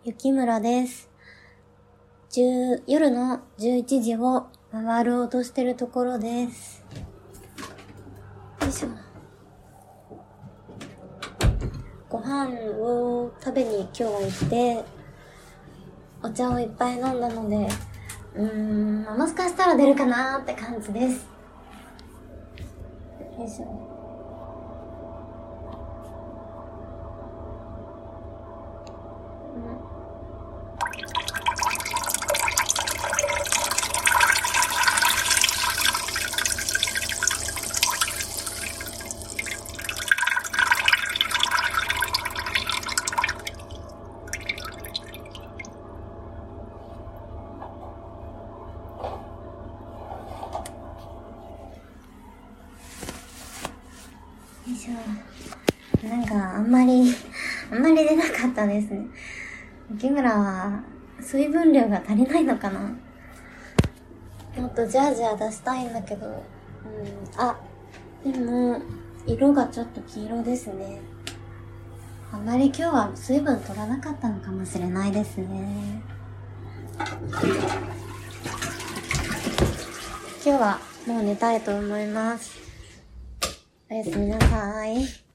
雪村です。夜の11時を回ろうとしてるところです。よいしょ。ご飯を食べに今日は行って、お茶をいっぱい飲んだので、もしかしたら出るかなーって感じです。よいしょ。よいしょ。なんかあんまり出なかったですね。雪村は水分量が足りないのかな。もっとジャージャー出したいんだけど、でも色がちょっと黄色ですね。あんまり今日は水分取らなかったのかもしれないですね。今日はもう寝たいと思います。おやすみなさい。